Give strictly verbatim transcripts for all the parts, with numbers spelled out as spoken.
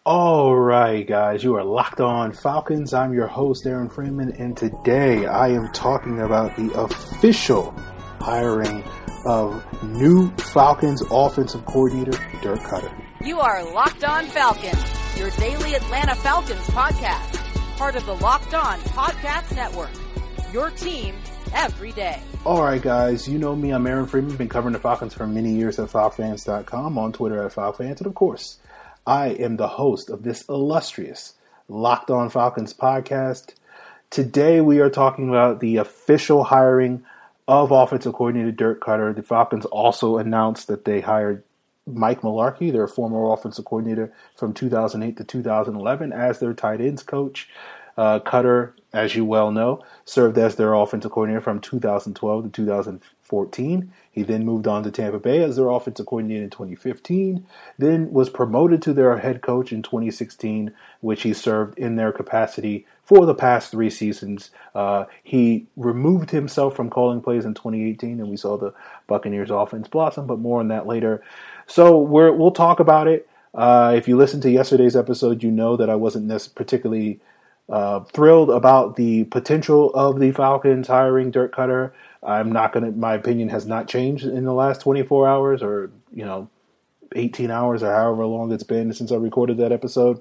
All right, guys, you are locked on Falcons. I'm your host, Aaron Freeman, and today I am talking about the official hiring of new Falcons offensive coordinator, Dirk Koetter. You are Locked On Falcons, your daily Atlanta Falcons podcast, part of the Locked On Podcast Network, your team every day. All right, guys, you know me. I'm Aaron Freeman. Been covering the Falcons for many years at Falcons dot com, on Twitter at Falcons, and of course, I am the host of this illustrious Locked On Falcons podcast. Today we are talking about the official hiring of offensive coordinator Dirk Koetter. The Falcons also announced that they hired Mike Mularkey, their former offensive coordinator from two thousand eight to two thousand eleven, as their tight ends coach. Uh, Koetter, as you well know, served as their offensive coordinator from two thousand twelve to two thousand fourteen. He then moved on to Tampa Bay as their offensive coordinator in twenty fifteen, then was promoted to their head coach in twenty sixteen, which he served in their capacity for the past three seasons. Uh, he removed himself from calling plays in twenty eighteen, and we saw the Buccaneers offense blossom, but more on that later. So we're, we'll talk about it. Uh, if you listened to yesterday's episode, you know that I wasn't particularly Uh, thrilled about the potential of the Falcons hiring Dirk Koetter. I'm not going to, my opinion has not changed in the last twenty-four hours or, you know, eighteen hours or however long it's been since I recorded that episode.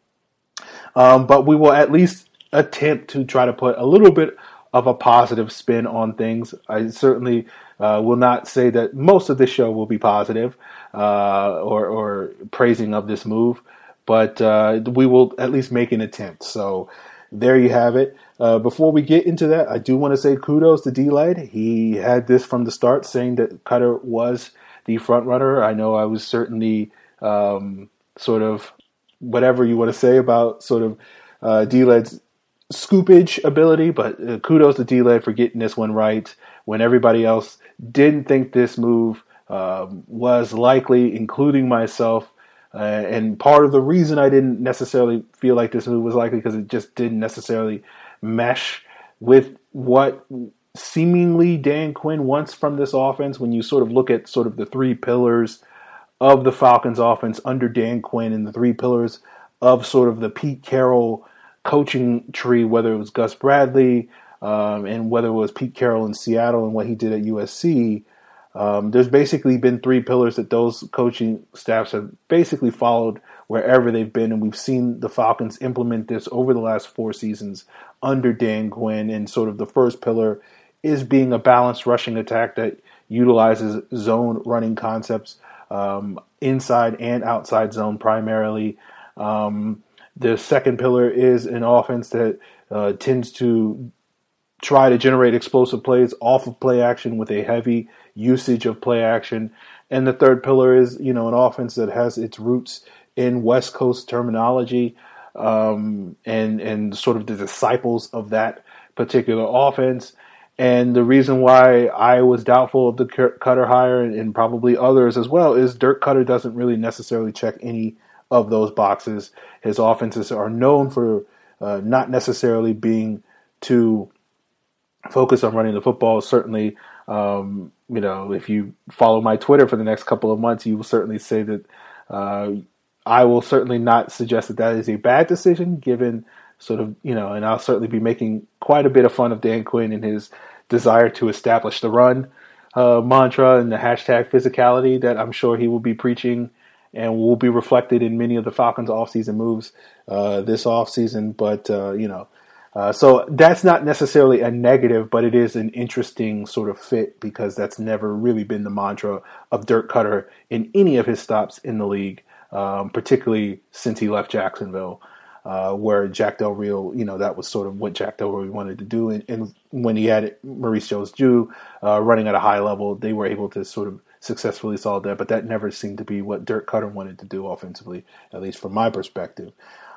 Um, but we will at least attempt to try to put a little bit of a positive spin on things. I certainly uh, will not say that most of this show will be positive uh, or, or praising of this move. But uh, we will at least make an attempt. So there you have it. Uh, before we get into that, I do want to say kudos to D-Led. He had this from the start, saying that Koetter was the front runner. I know I was certainly um, sort of whatever you want to say about sort of uh, D-Led's scoopage ability, but uh, kudos to D-Led for getting this one right when everybody else didn't think this move um, was likely, including myself. Uh, and part of the reason I didn't necessarily feel like this move was likely because it just didn't necessarily mesh with what seemingly Dan Quinn wants from this offense. When you sort of look at sort of the three pillars of the Falcons offense under Dan Quinn and the three pillars of sort of the Pete Carroll coaching tree, whether it was Gus Bradley um, and whether it was Pete Carroll in Seattle and what he did at U S C, Um, there's basically been three pillars that those coaching staffs have basically followed wherever they've been, and we've seen the Falcons implement this over the last four seasons under Dan Quinn. And sort of the first pillar is being a balanced rushing attack that utilizes zone running concepts, um, inside and outside zone primarily. Um, the second pillar is an offense that uh, tends to try to generate explosive plays off of play action with a heavy usage of play action. And the third pillar is, you know, an offense that has its roots in West Coast terminology um, and, and sort of the disciples of that particular offense. And the reason why I was doubtful of the Koetter hire, and, and probably others as well, is Dirk Koetter doesn't really necessarily check any of those boxes. His offenses are known for uh, not necessarily being too focus on running the football. Certainly, um, you know, if you follow my Twitter for the next couple of months, you will certainly say that uh, I will certainly not suggest that that is a bad decision, given sort of, you know, and I'll certainly be making quite a bit of fun of Dan Quinn and his desire to establish the run uh, mantra and the hashtag physicality that I'm sure he will be preaching and will be reflected in many of the Falcons offseason moves uh, this offseason. But, uh, you know, Uh, so that's not necessarily a negative, but it is an interesting sort of fit because that's never really been the mantra of Dirk Koetter in any of his stops in the league, um, particularly since he left Jacksonville, uh, where Jack Del Rio, you know, that was sort of what Jack Del Rio wanted to do. And, and when he had Maurice Jones-Drew uh, running at a high level, they were able to sort of successfully solve that, but that never seemed to be what Dirk Koetter wanted to do offensively, at least from my perspective.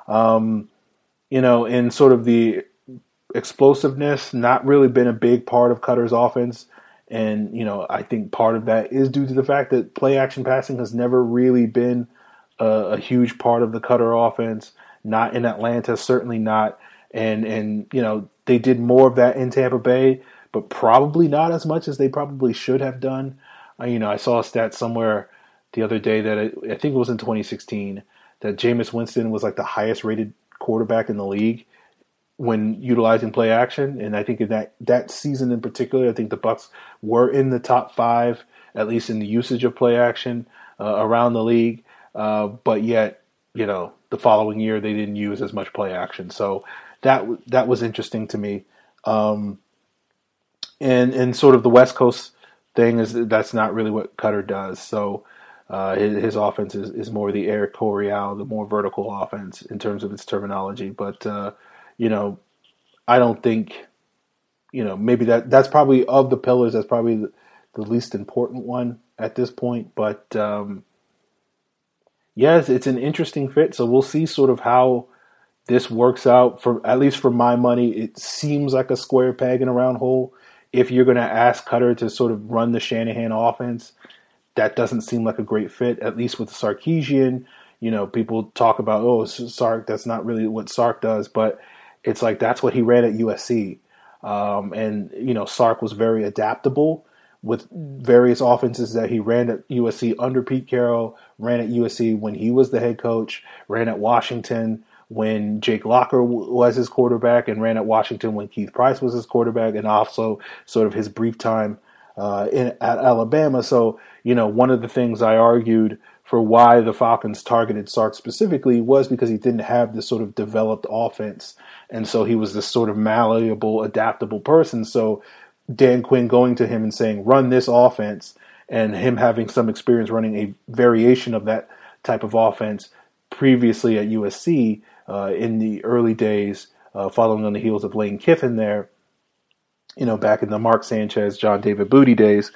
Um, You know, and sort of the explosiveness not really been a big part of Koetter's offense. And, you know, I think part of that is due to the fact that play action passing has never really been a, a huge part of the Koetter offense. Not in Atlanta, certainly not. And, and, you know, they did more of that in Tampa Bay, but probably not as much as they probably should have done. Uh, you know, I saw a stat somewhere the other day that it, I think it was in twenty sixteen that Jameis Winston was like the highest rated quarterback in the league when utilizing play action. And I think in that, that season in particular, I think the Bucs were in the top five, at least in the usage of play action uh, around the league. Uh, but yet, you know, the following year they didn't use as much play action. So that that was interesting to me. Um, and and sort of the West Coast thing is that that's not really what Cutter does. So uh, his, his offense is, is more the air Coryell, the more vertical offense in terms of its terminology. But uh, you know, I don't think, you know, maybe that that's probably of the pillars, that's probably the, the least important one at this point. But um, yes, it's an interesting fit. So we'll see sort of how this works out. For at least for my money, it seems like a square peg in a round hole. If you're going to ask Cutter to sort of run the Shanahan offense, that doesn't seem like a great fit, at least with Sarkisian. You know, people talk about, oh, Sark, that's not really what Sark does. But it's like that's what he ran at U S C. Um, and, you know, Sark was very adaptable with various offenses that he ran at U S C under Pete Carroll, ran at U S C when he was the head coach, ran at Washington when Jake Locker was his quarterback, and ran at Washington when Keith Price was his quarterback, and also sort of his brief time uh, in, at Alabama. So, you know, one of the things I argued for why the Falcons targeted Sark specifically was because he didn't have this sort of developed offense. And so he was this sort of malleable, adaptable person. So Dan Quinn going to him and saying, run this offense, and him having some experience running a variation of that type of offense previously at U S C uh, in the early days, uh, following on the heels of Lane Kiffin there, you know, back in the Mark Sanchez, John David Booty days.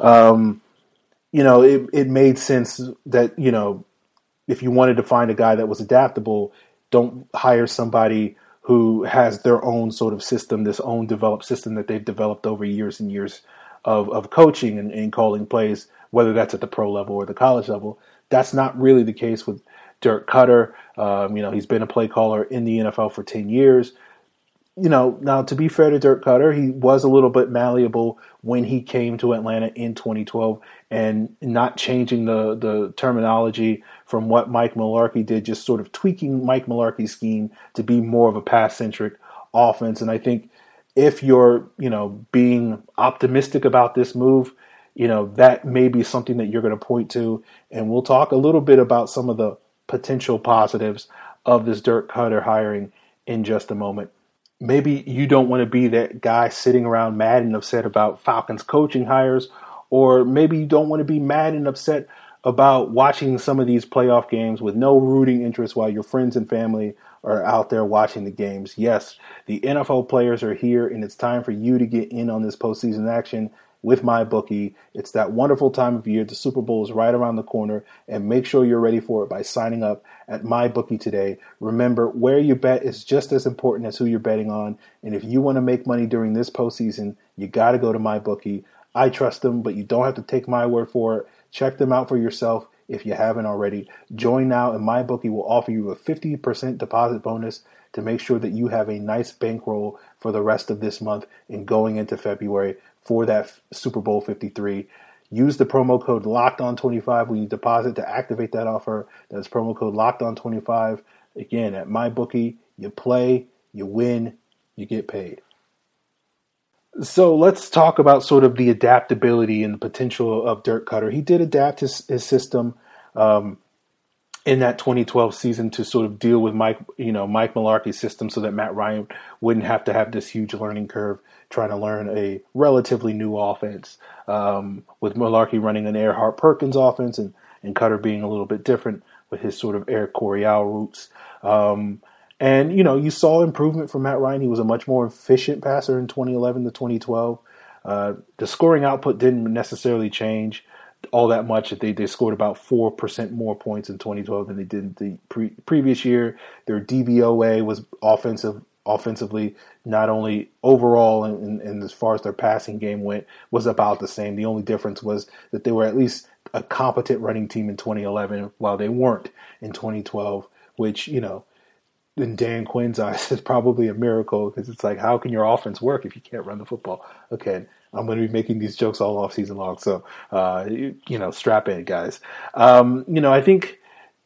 Um, you know, it, it made sense that, you know, if you wanted to find a guy that was adaptable, don't hire somebody who has their own sort of system, this own developed system that they've developed over years and years of, of coaching and, and calling plays, whether that's at the pro level or the college level. That's not really the case with Dirk Cutter. Um, you know, he's been a play caller in the N F L for ten years. You know, now to be fair to Dirk Cutter, he was a little bit malleable when he came to Atlanta in twenty twelve, and not changing the, the terminology from what Mike Mularkey did, just sort of tweaking Mike Mularkey's scheme to be more of a pass-centric offense. And I think if you're, you know, being optimistic about this move, you know, that may be something that you're going to point to. And we'll talk a little bit about some of the potential positives of this Dirk Cutter hiring in just a moment. Maybe you don't want to be that guy sitting around mad and upset about Falcons coaching hires, or maybe you don't want to be mad and upset about watching some of these playoff games with no rooting interest while your friends and family are out there watching the games. Yes, the N F L players are here, and it's time for you to get in on this postseason action with MyBookie. It's that wonderful time of year. The Super Bowl is right around the corner, and make sure you're ready for it by signing up at MyBookie today. Remember, where you bet is just as important as who you're betting on, and if you want to make money during this postseason, you got to go to MyBookie. I trust them, but you don't have to take my word for it. Check them out for yourself if you haven't already. Join now, and MyBookie will offer you a fifty percent deposit bonus to make sure that you have a nice bankroll for the rest of this month and going into February for that Super Bowl fifty-three. Use the promo code locked on twenty-five when you deposit to activate that offer. That's promo code locked on twenty-five. Again, at MyBookie, you play, you win, you get paid. So let's talk about sort of the adaptability and the potential of Dirk Cutter. He did adapt his, his system um, in that twenty twelve season to sort of deal with Mike, you know, Mike Mularkey's system, so that Matt Ryan wouldn't have to have this huge learning curve trying to learn a relatively new offense, um, with Mularkey running an Earhart Perkins offense and, and Cutter being a little bit different with his sort of Air Coryell roots. Um, and, you know, you saw improvement from Matt Ryan. He was a much more efficient passer in twenty eleven to twenty twelve. Uh, the scoring output didn't necessarily change all that much. They, they scored about four percent more points in twenty twelve than they did in the pre- previous year. Their D V O A was offensive. Offensively, not only overall and, and, and as far as their passing game went, was about the same. The only difference was that they were at least a competent running team in twenty eleven, while they weren't in twenty twelve, which, you know, in Dan Quinn's eyes is probably a miracle, because it's like, how can your offense work if you can't run the football? Okay, I'm going to be making these jokes all off season long, so, uh, you, you know, strap in, guys. Um, you know, I think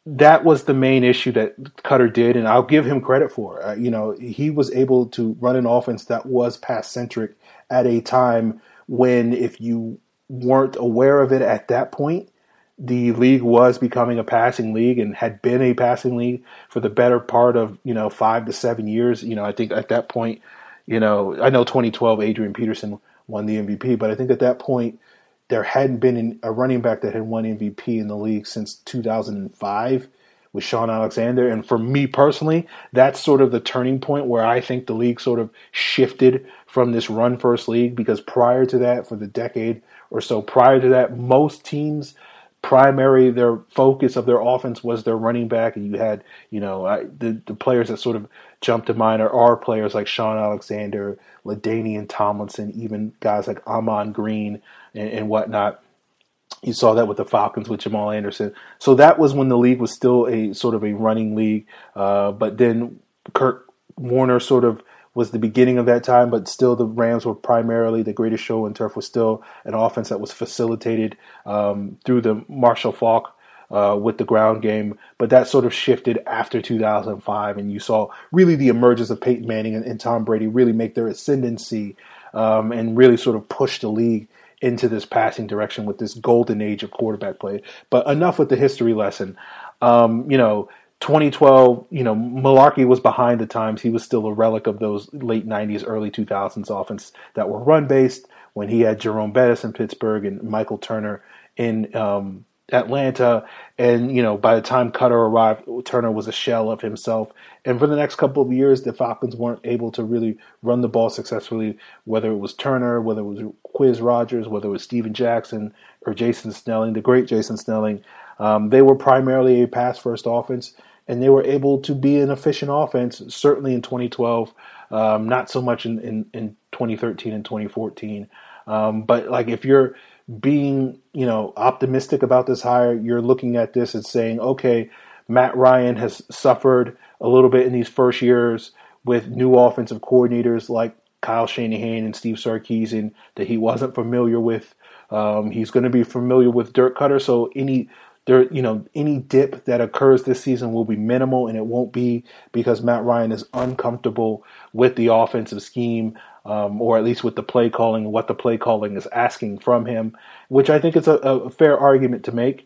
that was the main issue that Cutter did, and I'll give him credit for. Uh, you know, he was able to run an offense that was pass-centric at a time when, if you weren't aware of it at that point, the league was becoming a passing league and had been a passing league for the better part of, you know, five to seven years. You know, I think at that point, you know, I know twenty twelve Adrian Peterson won the M V P, but I think at that point there hadn't been a running back that had won M V P in the league since two thousand five with Sean Alexander. And for me personally, that's sort of the turning point where I think the league sort of shifted from this run-first league, because prior to that, for the decade or so prior to that, most teams primary, their focus of their offense was their running back, and you had, you know, I, the the players that sort of jump to mind are, are players like Sean Alexander, LaDainian Tomlinson, even guys like Ahman Green and, and whatnot. You saw that with the Falcons with Jamal Anderson. So that was when the league was still a sort of a running league. Uh, but then Kurt Warner sort of was the beginning of that time, but still the Rams were primarily, the greatest show on turf was still an offense that was facilitated um, through the Marshall Faulk uh, with the ground game. But that sort of shifted after two thousand five, and you saw really the emergence of Peyton Manning and, and Tom Brady really make their ascendancy um, and really sort of push the league into this passing direction with this golden age of quarterback play. But enough with the history lesson. Um, you know, twenty twelve, you know, Mularkey was behind the times. He was still a relic of those late nineties, early two thousands offense that were run-based when he had Jerome Bettis in Pittsburgh and Michael Turner in um, Atlanta. And, you know, by the time Cutter arrived, Turner was a shell of himself. And for the next couple of years, the Falcons weren't able to really run the ball successfully, whether it was Turner, whether it was Quiz Rogers, whether it was Steven Jackson or Jason Snelling, the great Jason Snelling. Um, they were primarily a pass-first offense, and they were able to be an efficient offense, certainly in twenty twelve, um, not so much in, in, in twenty thirteen and twenty fourteen. Um, but like if you're being, you know, optimistic about this hire, you're looking at this and saying, okay, Matt Ryan has suffered a little bit in these first years with new offensive coordinators like Kyle Shanahan and Steve Sarkisian that he wasn't familiar with. Um, he's going to be familiar with Dirk Cutter, so any there, you know, any dip that occurs this season will be minimal, and it won't be because Matt Ryan is uncomfortable with the offensive scheme, um, or at least with the play calling, what the play calling is asking from him, which I think is a, a fair argument to make.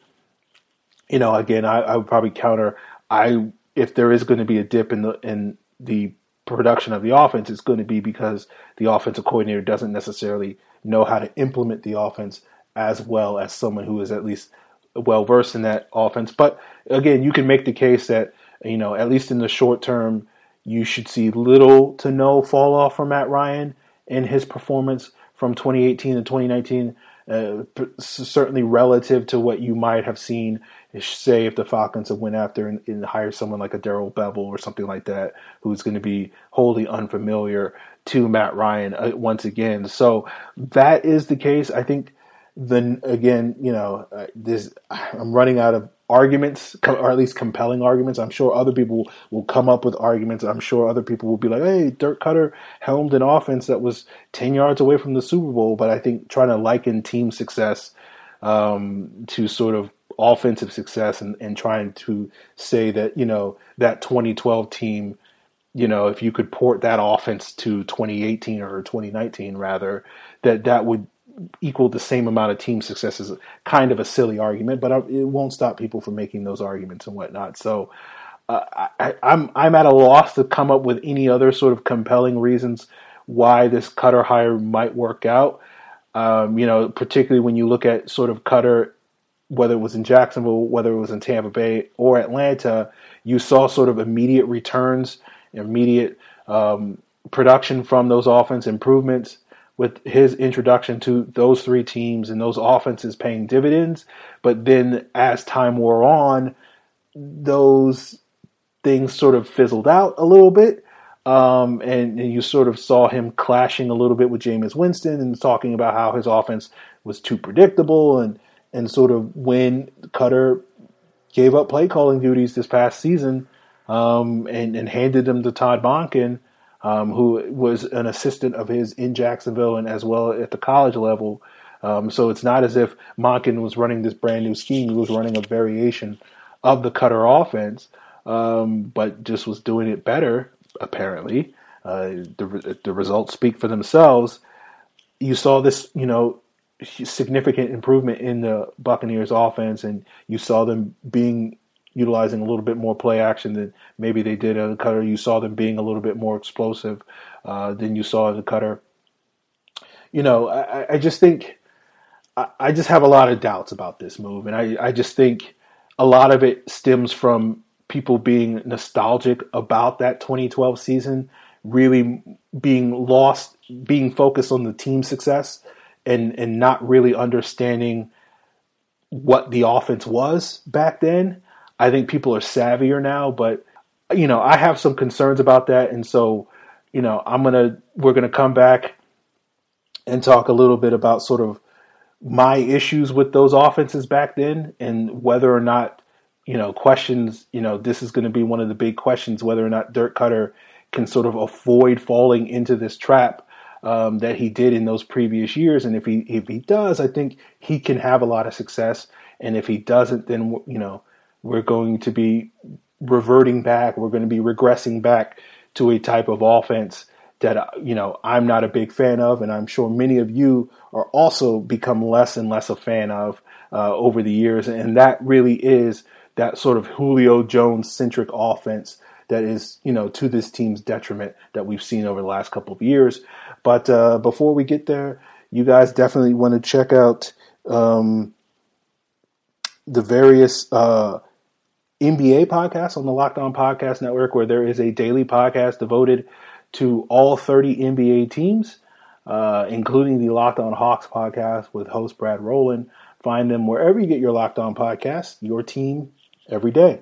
You know, again, I, I would probably counter. I if there is going to be a dip in the in the production of the offense, it's going to be because the offensive coordinator doesn't necessarily know how to implement the offense as well as someone who is at least well versed in that offense. But again, you can make the case that, you know, at least in the short term, you should see little to no fall off from Matt Ryan in his performance from twenty eighteen to twenty nineteen. Uh, certainly relative to what you might have seen, say, if the Falcons have went after and, and hired someone like a Darrell Bevel or something like that, who's going to be wholly unfamiliar to Matt Ryan uh, once again. So that is the case. I think then again, you know, uh, this I'm running out of arguments, or at least compelling arguments. I'm sure other people will come up with arguments. I'm sure other people will be like, hey, Dirk Cutter helmed an offense that was ten yards away from the Super Bowl. But I think trying to liken team success um, to sort of offensive success and, and trying to say that, you know, that twenty twelve team, you know, if you could port that offense to twenty eighteen or twenty nineteen rather, that that would equal the same amount of team success is kind of a silly argument, but it won't stop people from making those arguments and whatnot. So uh, I, I'm I'm at a loss to come up with any other sort of compelling reasons why this Cutter hire might work out. Um, you know, particularly when you look at sort of Cutter, whether it was in Jacksonville, whether it was in Tampa Bay or Atlanta, you saw sort of immediate returns, immediate um, production from those offense improvements, with his introduction to those three teams and those offenses paying dividends. But then as time wore on, those things sort of fizzled out a little bit. Um, and, and you sort of saw him clashing a little bit with Jameis Winston and talking about how his offense was too predictable. And, and sort of when Cutter gave up play calling duties this past season um, and, and handed them to Todd Monken, Um, who was an assistant of his in Jacksonville and as well at the college level. Um, so it's not as if Monken was running this brand new scheme. He was running a variation of the Cutter offense, um, but just was doing it better, apparently. Uh, the, the results speak for themselves. You saw this, you know, significant improvement in the Buccaneers offense, and you saw them being utilizing a little bit more play action than maybe they did at the Cutter. You saw them being a little bit more explosive uh, than you saw at the Cutter. You know, I, I just think, I, I just have a lot of doubts about this move, and I, I just think a lot of it stems from people being nostalgic about that twenty twelve season, really being lost, being focused on the team success, and and not really understanding what the offense was back then. I think people are savvier now, but you know, I have some concerns about that, and so you know, I'm gonna we're gonna come back and talk a little bit about sort of my issues with those offenses back then, and whether or not, you know, questions, you know, this is going to be one of the big questions, whether or not Dirk Cutter can sort of avoid falling into this trap um, that he did in those previous years. And if he if he does, I think he can have a lot of success. And if he doesn't, then, you know, we're going to be reverting back. We're going to be regressing back to a type of offense that, you know, I'm not a big fan of, and I'm sure many of you are also become less and less a fan of uh, over the years. And that really is that sort of Julio Jones-centric offense that is, you know, to this team's detriment that we've seen over the last couple of years. But uh, before we get there, you guys definitely want to check out um, the various uh, N B A podcasts on the Locked On Podcast Network, where there is a daily podcast devoted to all thirty N B A teams, uh, including the Locked On Hawks podcast with host Brad Rowland. Find them wherever you get your Locked On podcasts, your team every day.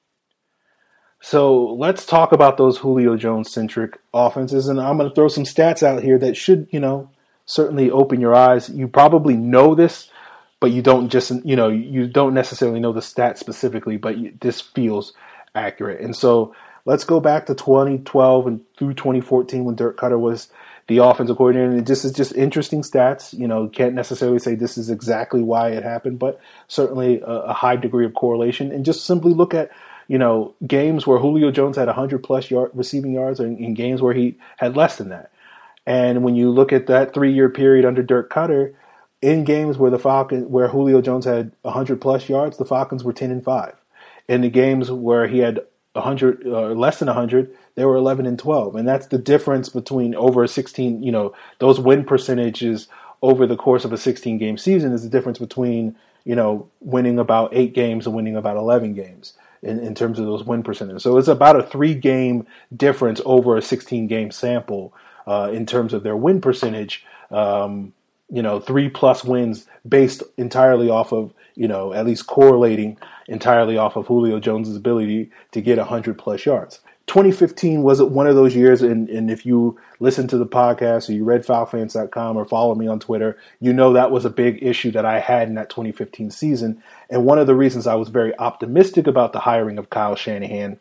So let's talk about those Julio Jones-centric offenses, and I'm going to throw some stats out here that should, you know, certainly open your eyes. You probably know this, but you don't just, you know, you don't necessarily know the stats specifically, but you, this feels accurate. And so let's go back to twenty twelve and through twenty fourteen when Dirk Cutter was the offensive coordinator. And this is just interesting stats. You know, can't necessarily say this is exactly why it happened, but certainly a, a high degree of correlation. And just simply look at, you know, games where Julio Jones had one hundred plus yard receiving yards, and in games where he had less than that. And when you look at that three-year period under Dirk Cutter, in games where the Falcons, where Julio Jones had one hundred plus yards, the Falcons were ten and five. In the games where he had one hundred or uh, less than one hundred, they were eleven and twelve. And that's the difference between over a sixteen, you know, those win percentages over the course of a sixteen game season is the difference between, you know, winning about eight games and winning about eleven games in, in terms of those win percentages. So it's about a three game difference over a sixteen game sample uh, in terms of their win percentage. Um, you know, three plus wins based entirely off of, you know, at least correlating entirely off of Julio Jones' ability to get one hundred plus yards. twenty fifteen was one of those years, and, and if you listen to the podcast or you read Foul Fans dot com or follow me on Twitter, you know that was a big issue that I had in that twenty fifteen season. And one of the reasons I was very optimistic about the hiring of Kyle Shanahan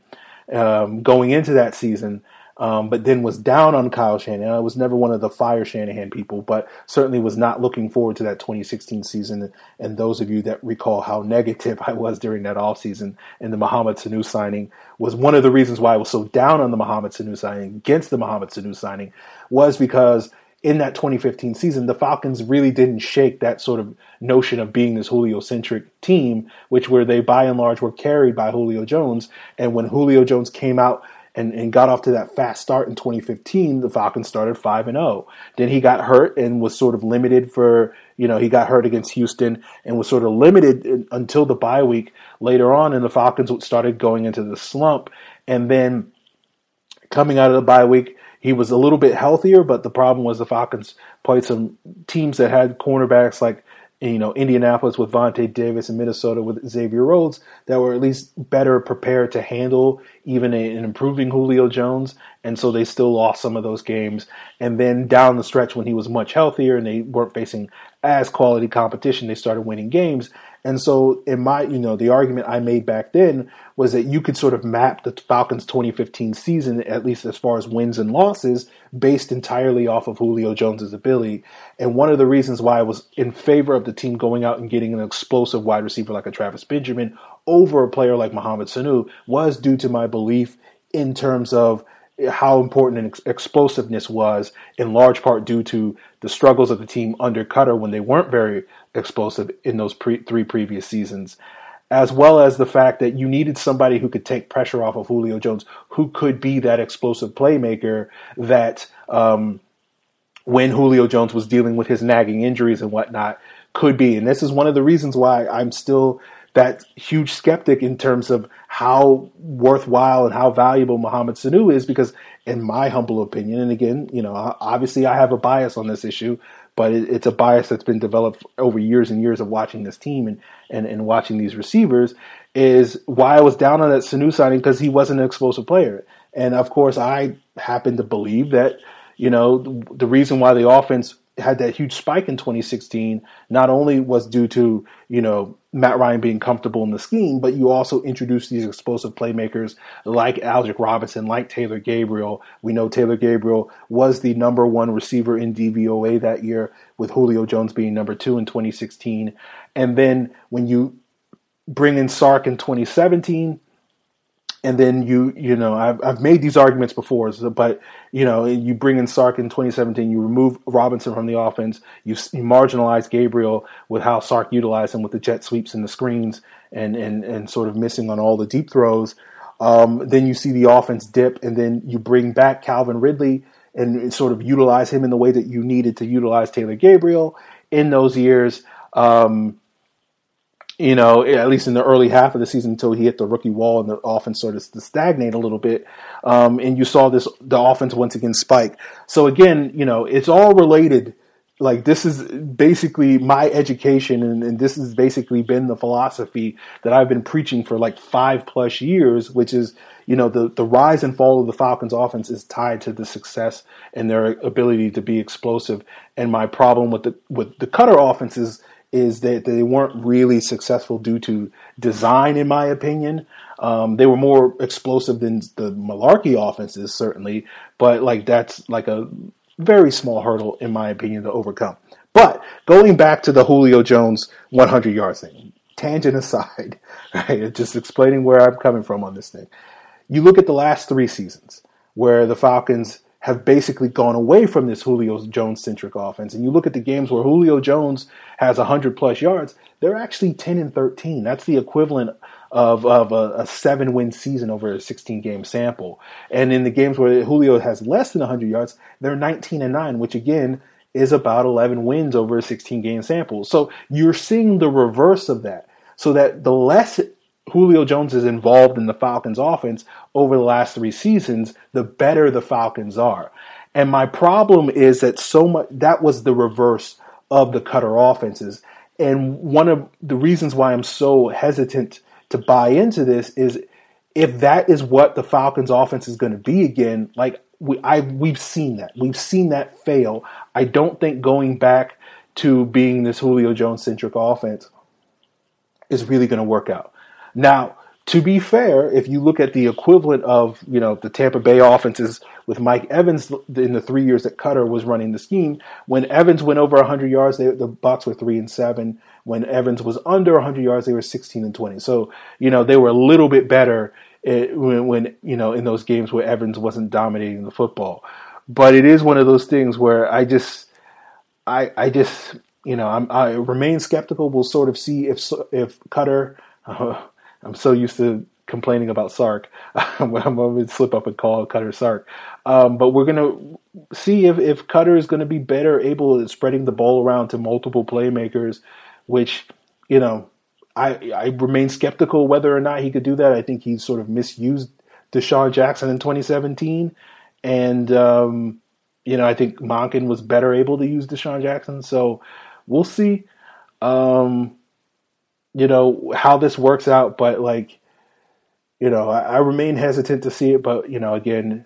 um, going into that season, Um, but then was down on Kyle Shanahan. I was never one of the fire Shanahan people, but certainly was not looking forward to that twenty sixteen season. And those of you that recall how negative I was during that offseason and the Mohamed Sanu signing was one of the reasons why I was so down on the Mohamed Sanu signing, against the Mohamed Sanu signing, was because in that twenty fifteen season, the Falcons really didn't shake that sort of notion of being this Julio-centric team, which where they by and large were carried by Julio Jones. And when Julio Jones came out And, and got off to that fast start in twenty fifteen, the Falcons started five and oh. Then he got hurt and was sort of limited for, you know, he got hurt against Houston and was sort of limited until the bye week later on, and the Falcons started going into the slump. And then coming out of the bye week, he was a little bit healthier, but the problem was the Falcons played some teams that had cornerbacks like, you know, Indianapolis with Vontae Davis and Minnesota with Xavier Rhodes that were at least better prepared to handle even a, an improving Julio Jones. And so they still lost some of those games. And then down the stretch when he was much healthier and they weren't facing as quality competition, they started winning games. And so in my, you know, the argument I made back then was that you could sort of map the Falcons twenty fifteen season, at least as far as wins and losses, based entirely off of Julio Jones' ability. And one of the reasons why I was in favor of the team going out and getting an explosive wide receiver like a Travis Benjamin over a player like Mohamed Sanu was due to my belief in terms of how important ex- explosiveness was, in large part due to the struggles of the team under Qatar when they weren't very explosive in those pre- three previous seasons, as well as the fact that you needed somebody who could take pressure off of Julio Jones, who could be that explosive playmaker that um, when Julio Jones was dealing with his nagging injuries and whatnot could be. And this is one of the reasons why I'm still that huge skeptic in terms of how worthwhile and how valuable Mohamed Sanu is, because in my humble opinion, and again, you know, obviously I have a bias on this issue, but it, it's a bias that's been developed over years and years of watching this team and, and, and watching these receivers, is why I was down on that Sanu signing, because he wasn't an explosive player. And of course, I happen to believe that, you know, the, the reason why the offense had that huge spike in twenty sixteen not only was due to, you know, Matt Ryan being comfortable in the scheme, but you also introduced these explosive playmakers like Aldrick Robinson, like Taylor Gabriel. We know Taylor Gabriel was the number one receiver in D V O A that year, with Julio Jones being number two in twenty sixteen. And then when you bring in Sark in twenty seventeen, and then you, you know, I've, I've made these arguments before, so, but, you know, you bring in Sark in twenty seventeen, you remove Robinson from the offense, you, you marginalize Gabriel with how Sark utilized him with the jet sweeps and the screens and, and, and sort of missing on all the deep throws. Um, then you see the offense dip, and then you bring back Calvin Ridley and sort of utilize him in the way that you needed to utilize Taylor Gabriel in those years. Um, You know, at least in the early half of the season, until he hit the rookie wall and the offense started to stagnate a little bit. Um, and you saw this, the offense once again spike. So again, you know, it's all related. Like, this is basically my education, and, and this has basically been the philosophy that I've been preaching for like five plus years, which is, you know, the, the rise and fall of the Falcons offense is tied to the success and their ability to be explosive. And my problem with the, with the Qatar offense is, is that they weren't really successful due to design, in my opinion. Um, they were more explosive than the Malarkey offenses, certainly, but like that's like a very small hurdle, in my opinion, to overcome. But going back to the Julio Jones one hundred yard thing, tangent aside, right, just explaining where I'm coming from on this thing. You look at the last three seasons where the Falcons have basically gone away from this Julio Jones-centric offense. And you look at the games where Julio Jones has one hundred plus yards, they're actually ten and thirteen. That's the equivalent of, of a, a seven-win season over a sixteen-game sample. And in the games where Julio has less than one hundred yards, they're nineteen and nine, which again is about eleven wins over a sixteen-game sample. So you're seeing the reverse of that. So that the less Julio Jones is involved in the Falcons offense over the last three seasons, the better the Falcons are. And my problem is that so much, that was the reverse of the Qatar offenses. And one of the reasons why I'm so hesitant to buy into this is, if that is what the Falcons offense is going to be again, like we, I, we've seen that. We've seen that fail. I don't think going back to being this Julio Jones-centric offense is really going to work out. Now, to be fair, if you look at the equivalent of, you know, the Tampa Bay offenses with Mike Evans in the three years that Qatar was running the scheme, when Evans went over one hundred yards, they, the Bucs were three and seven. When Evans was under one hundred yards, they were sixteen and twenty. So, you know, they were a little bit better when, when, you know, in those games where Evans wasn't dominating the football. But it is one of those things where I just, I, I just, you know, I'm, I remain skeptical. We'll sort of see if if Qatar. Uh, I'm so used to complaining about Sark. I'm going to slip up and call Qatar Sark. Um, but we're going to see if, if Qatar is going to be better able at spreading the ball around to multiple playmakers, which, you know, I, I remain skeptical whether or not he could do that. I think he sort of misused Deshaun Jackson in twenty seventeen. And, um, you know, I think Monken was better able to use Deshaun Jackson. So we'll see. Um you know, how this works out, but like, you know, I, I remain hesitant to see it, but, you know, again,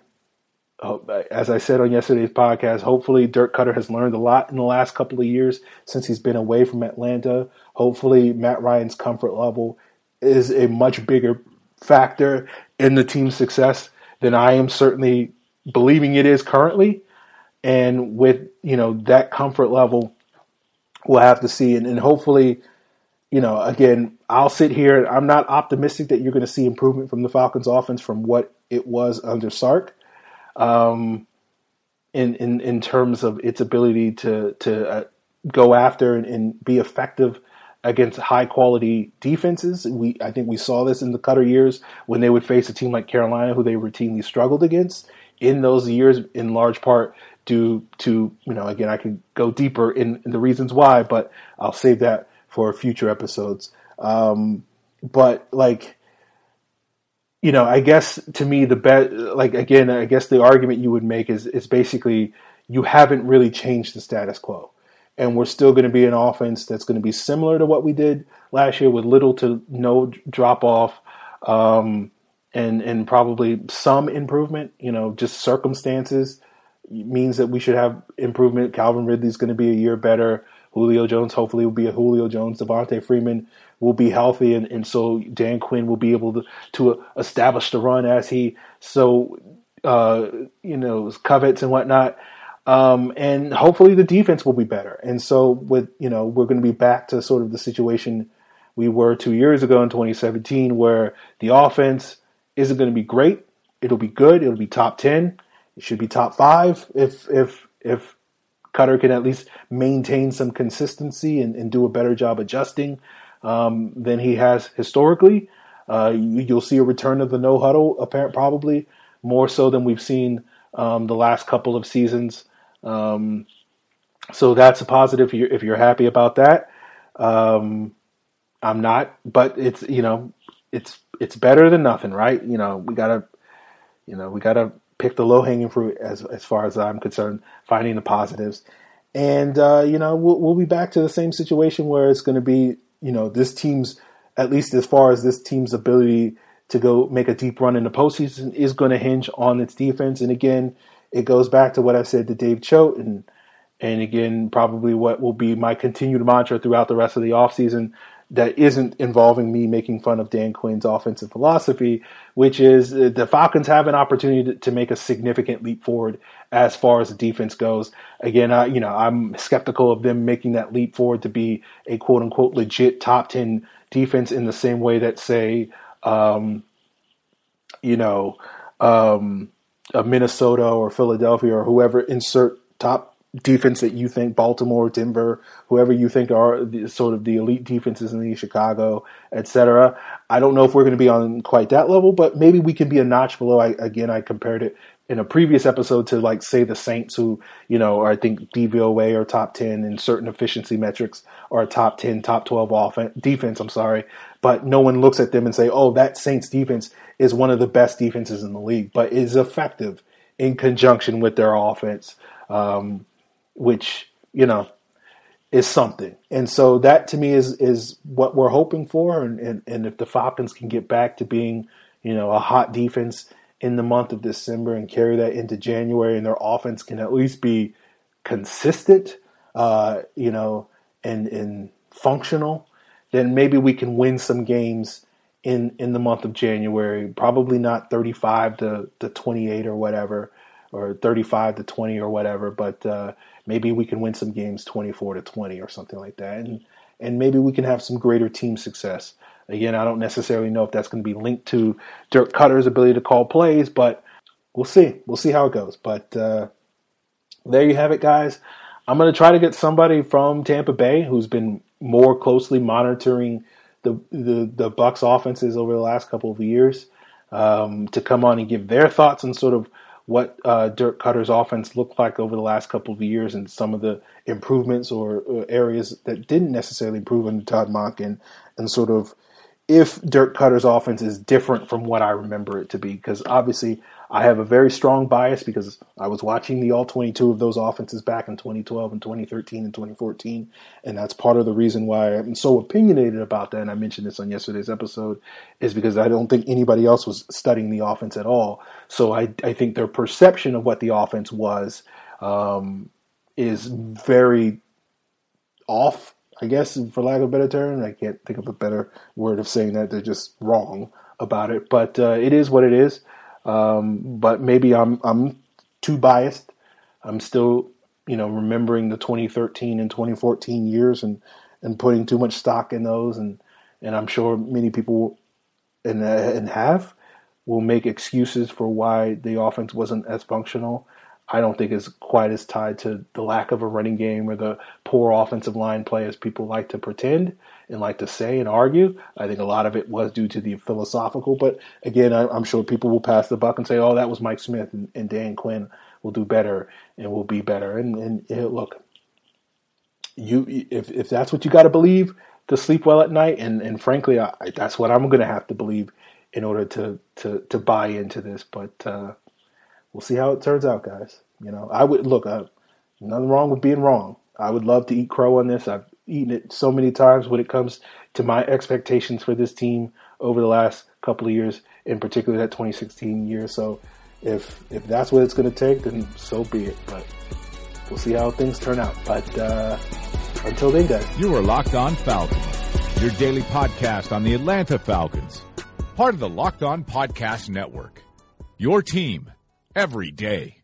as I said on yesterday's podcast, hopefully Dirk Koetter has learned a lot in the last couple of years since he's been away from Atlanta. Hopefully Matt Ryan's comfort level is a much bigger factor in the team's success than I am certainly believing it is currently. And with, you know, that comfort level, we'll have to see. And, and hopefully, you know, again, I'll sit here. I'm not optimistic that you're going to see improvement from the Falcons offense from what it was under Sark. Um, in, in, in terms of its ability to, to uh, go after and, and be effective against high quality defenses. We, I think we saw this in the Cutter years when they would face a team like Carolina, who they routinely struggled against in those years, in large part due to, you know, again, I could go deeper in, in the reasons why, but I'll save that for future episodes. Um, but like, you know, I guess to me the bet, like again, I guess the argument you would make is is basically you haven't really changed the status quo, and we're still going to be an offense that's going to be similar to what we did last year with little to no drop off, um, and and probably some improvement. You know, just circumstances means that we should have improvement. Calvin Ridley's going to be a year better. Julio Jones hopefully will be a Julio Jones. Devontae Freeman will be healthy, and, and so Dan Quinn will be able to, to establish the run as he so uh, you know covets and whatnot. Um, and hopefully the defense will be better. And so with you know we're going to be back to sort of the situation we were two years ago in twenty seventeen, where the offense isn't going to be great. It'll be good. It'll be top ten. It should be top five if if if. Cutter can at least maintain some consistency and, and do a better job adjusting um, than he has historically. Uh, you, you'll see a return of the no huddle, apparent probably more so than we've seen um, the last couple of seasons. Um, so that's a positive if you're, if you're happy about that. Um, I'm not, but it's you know it's it's better than nothing, right? You know we gotta you know we gotta. pick the low-hanging fruit as as far as I'm concerned, finding the positives. And, uh, you know, we'll, we'll be back to the same situation where it's going to be, you know, this team's, at least as far as this team's ability to go make a deep run in the postseason is going to hinge on its defense. And again, it goes back to what I said to Dave Choate and, and again, probably what will be my continued mantra throughout the rest of the offseason that isn't involving me making fun of Dan Quinn's offensive philosophy, which is the Falcons have an opportunity to, to make a significant leap forward as far as the defense goes. Again, I, you know, I'm skeptical of them making that leap forward to be a quote unquote legit top ten defense in the same way that, say, um, you know, um, a Minnesota or Philadelphia or whoever, insert top defense that you think, Baltimore, Denver, whoever you think are the, sort of the elite defenses in the Chicago, et cetera. I don't know if we're going to be on quite that level, but maybe we can be a notch below. I, again, I compared it in a previous episode to, like, say, the Saints, who, you know, are, I think D V O A are top ten in certain efficiency metrics, or a top ten, top twelve offense, defense, I'm sorry. But no one looks at them and say, oh, that Saints defense is one of the best defenses in the league, but is effective in conjunction with their offense. Um, which, you know, is something. And so that to me is is what we're hoping for. And, and, and if the Falcons can get back to being, you know, a hot defense in the month of December and carry that into January, and their offense can at least be consistent, uh, you know, and, and functional, then maybe we can win some games in, in the month of January. Probably not thirty-five to twenty-eight or whatever, or thirty-five to twenty or whatever, but uh, maybe we can win some games twenty-four to twenty or something like that. And and maybe we can have some greater team success. Again, I don't necessarily know if that's going to be linked to Dirk Cutter's ability to call plays, but we'll see. We'll see how it goes. But uh, there you have it, guys. I'm going to try to get somebody from Tampa Bay who's been more closely monitoring the the, the Bucs offenses over the last couple of years um, to come on and give their thoughts on sort of what uh, Dirk Cutter's offense looked like over the last couple of years and some of the improvements or, or areas that didn't necessarily improve under Todd Monken, and sort of if Dirk Cutter's offense is different from what I remember it to be. Because obviously I have a very strong bias because I was watching the all twenty-two of those offenses back in twenty twelve and twenty thirteen and twenty fourteen. And that's part of the reason why I'm so opinionated about that. And I mentioned this on yesterday's episode, is because I don't think anybody else was studying the offense at all. So I, I think their perception of what the offense was um, is very off, I guess, for lack of a better term. I can't think of a better word of saying that. They're just wrong about it. But uh, it is what it is. Um, but maybe I'm I'm too biased. I'm still, you know, remembering the twenty thirteen and twenty fourteen years and, and putting too much stock in those, and, and I'm sure many people and, uh, and have will make excuses for why the offense wasn't as functional. I don't think it's quite as tied to the lack of a running game or the poor offensive line play as people like to pretend and like to say and argue. I think a lot of it was due to the philosophical. But again, I, I'm sure people will pass the buck and say, oh, that was Mike Smith, and, and Dan Quinn will do better and will be better. And, and you know, look, you if if that's what you got to believe to sleep well at night, and, and frankly, I, that's what I'm going to have to believe in order to, to, to buy into this. But uh, we'll see how it turns out, guys. You know, I would look. Uh, nothing wrong with being wrong. I would love to eat crow on this. I've eaten it so many times when it comes to my expectations for this team over the last couple of years, in particular that twenty sixteen year. So if if that's what it's going to take, then so be it. But we'll see how things turn out. But uh, until then, guys. You are Locked On Falcons, your daily podcast on the Atlanta Falcons, part of the Locked On Podcast Network, your team every day.